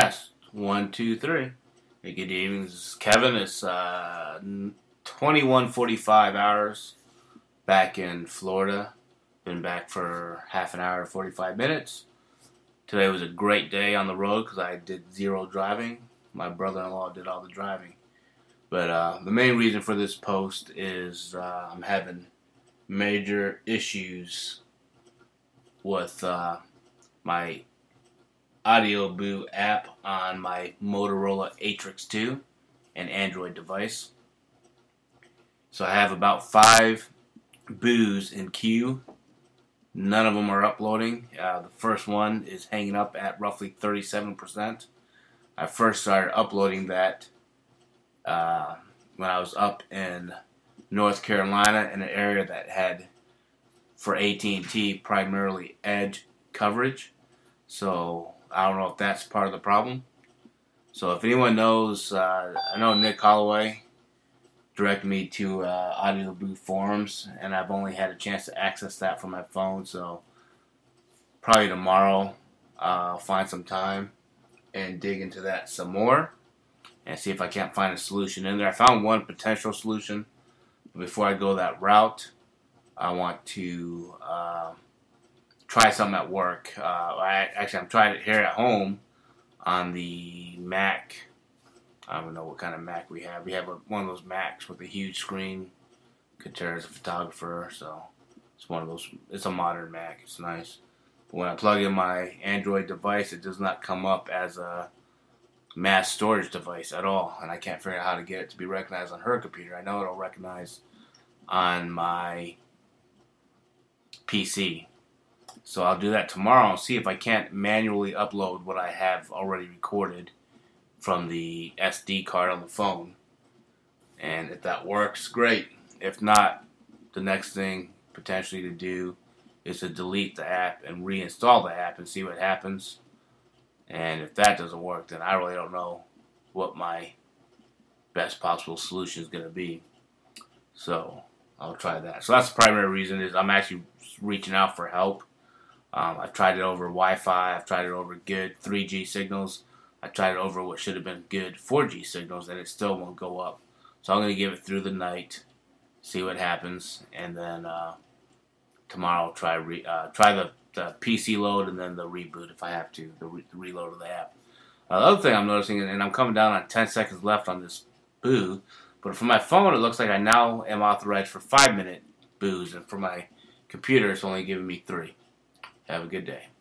Test. 1, 2, 3. Hey, good evening. This is Kevin. It's 21:45 hours back in Florida. Been back for half an hour, 45 minutes. Today was a great day on the road because I did zero driving. My brother-in-law did all the driving. But the main reason for this post is I'm having major issues with my AudioBoo app on my Motorola Atrix 2, an Android device. So I have about 5 boos in queue. None of them are uploading. The first one is hanging up at roughly 37%. I first started uploading that when I was up in North Carolina in an area that had, for AT&T, primarily Edge coverage. So I don't know if that's part of the problem. So if anyone knows, I know Nick Holloway directed me to AudioBoo forums, and I've only had a chance to access that from my phone. So probably tomorrow I'll find some time and dig into that some more and see if I can't find a solution in there. I found one potential solution. Before I go that route, I want to try something at work. I'm trying it here at home on the Mac. I don't know what kind of Mac we have. We have one of those Macs with a huge screen. Katera is a photographer, so it's one of those. It's a modern Mac. It's nice. But when I plug in my Android device, it does not come up as a mass storage device at all, and I can't figure out how to get it to be recognized on her computer. I know it'll recognize on my PC. So I'll do that tomorrow and see if I can't manually upload what I have already recorded from the SD card on the phone. And if that works, great. If not, the next thing potentially to do is to delete the app and reinstall the app and see what happens. And if that doesn't work, then I really don't know what my best possible solution is going to be. So I'll try that. So that's the primary reason is I'm actually reaching out for help. I've tried it over Wi-Fi. I've tried it over good 3G signals. I tried it over what should have been good 4G signals, and it still won't go up. So I'm going to give it through the night, see what happens, and then tomorrow I'll try the PC load and then the reboot if I have to, the reload of the app. The other thing I'm noticing, and I'm coming down on 10 seconds left on this boo, but for my phone it looks like I now am authorized for 5-minute boos, and for my computer it's only giving me 3. Have a good day.